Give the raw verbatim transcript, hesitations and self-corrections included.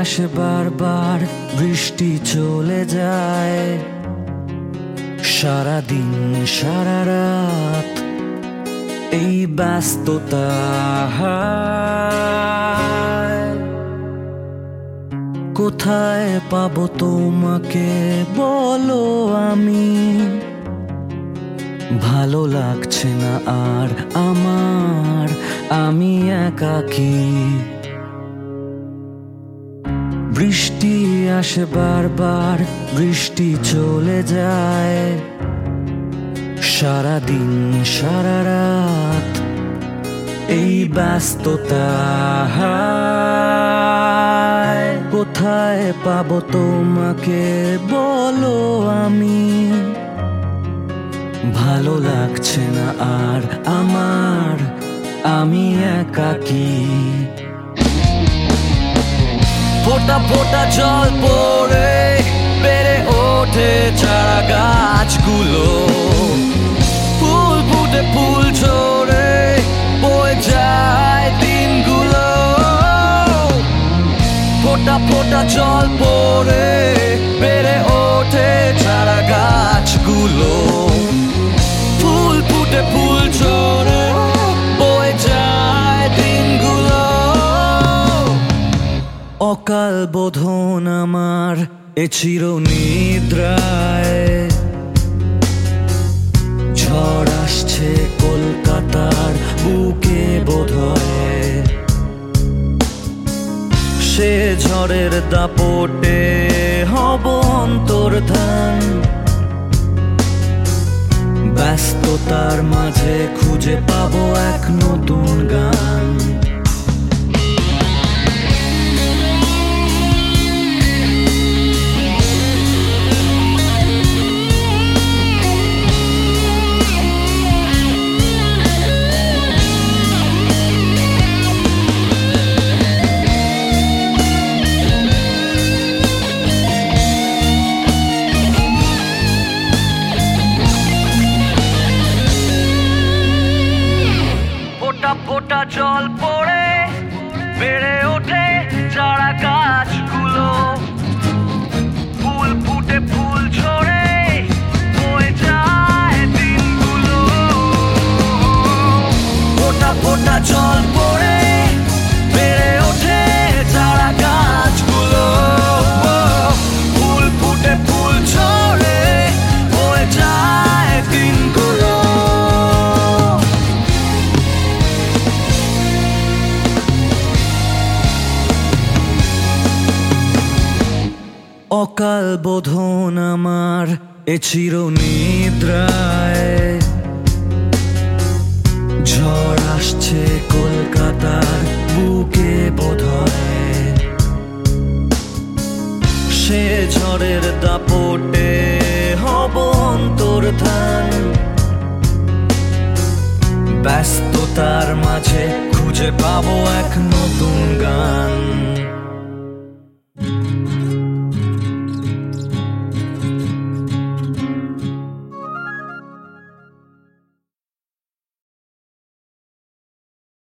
আসে বারবার, বৃষ্টি চলে যায়, সারাদিন সারা রাত এই ব্যস্ততা। কোথায় পাবো তোমাকে বলো, আমি ভালো লাগছে না আর আমার, আমি একাকী। বৃষ্টি আসে বারবার, বৃষ্টি চলে যায়, সারাদিন সারা রাত এই ব্যস্ততা। কোথায় পাবো তোমাকে বলো, আমি ভালো লাগছে না আর আমার, আমি একাকী। ফোঁটা ফোঁটা জল পড়ে বেড়ে ওঠে চারা গাছগুলো, ফুল ফুটে ফুল ঝরে বয়ে যায় দিনগুলো। ফোঁটা ফোঁটা জল পড়ে বেড়ে ওঠে চারা গাছগুলো, ফুল ফুটে ফুল ঝরে বয়ে যায় দিনগুলো। অকাল বোধন আমার এ চির নিদ্রায়, ঝড় আসছে কলকাতার বুকে বোধহয়, সে ঝড়ের দাপটে হব অন্তর্ধান। ব্যস্ততার মাঝে খুঁজে পাবো এক নতুন গান। ফোঁটা ফোঁটা জল পড়ে বেড়ে ওঠে চারা গাছগুলো, ফুল ফুটে ফুল ঝরে বয়ে যায় দিনগুলো। ফোঁটা ফোঁটা জল পড়ে বেড়ে ওঠে চারা গাছগুলো, ফুল ফুটে ফুল ঝরে বয়ে যায় দিনগুলো। অকাল বোধন আমার এ চির নিদ্রায়, ঝড় আসছে কলকাতার বুকে বোধহয়, সে ঝড়ের দাপটে হব অন্তর্ধান। ব্যস্ততার মাঝে খুঁজে পাবো এক নতুন গান।